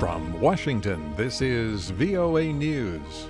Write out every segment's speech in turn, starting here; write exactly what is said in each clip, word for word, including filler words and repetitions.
From Washington, this is V O A News.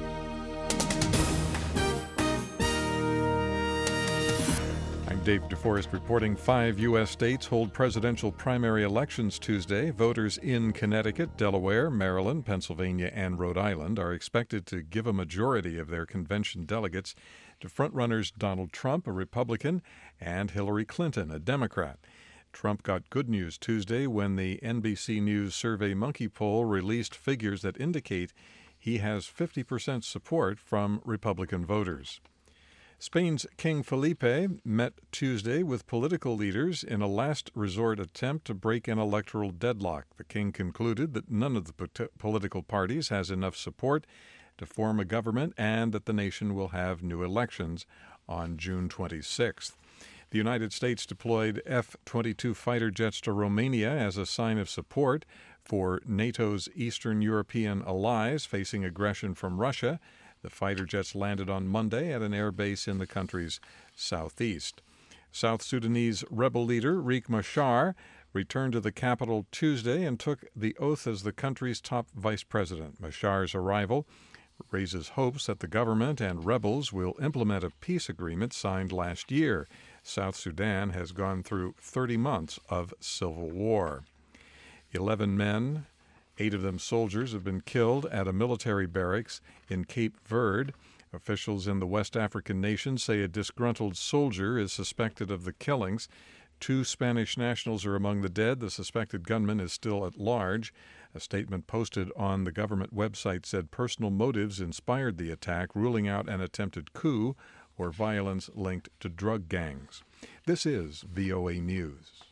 I'm Dave DeForest reporting five U S states hold presidential primary elections Tuesday. Voters in Connecticut, Delaware, Maryland, Pennsylvania, and Rhode Island are expected to give a majority of their convention delegates to frontrunners Donald Trump, a Republican, and Hillary Clinton, a Democrat. Trump got good news Tuesday when the N B C News Survey Monkey poll released figures that indicate he has fifty percent support from Republican voters. Spain's King Felipe met Tuesday with political leaders in a last-resort attempt to break an electoral deadlock. The king concluded that none of the political parties has enough support to form a government and that the nation will have new elections on June twenty-sixth. The United States deployed F twenty-two fighter jets to Romania as a sign of support for NATO's Eastern European allies facing aggression from Russia. The fighter jets landed on Monday at an air base in the country's southeast. South Sudanese rebel leader Riek Machar returned to the capital Tuesday and took the oath as the country's top vice president. Machar's arrival raises hopes that the government and rebels will implement a peace agreement signed last year. South Sudan has gone through thirty months of civil war. Eleven men, eight of them soldiers, have been killed at a military barracks in Cape Verde. Officials in the West African nation say a disgruntled soldier is suspected of the killings. Two Spanish nationals are among the dead. The suspected gunman is still at large. A statement posted on the government website said personal motives inspired the attack, ruling out an attempted coup or violence linked to drug gangs. This is V O A News.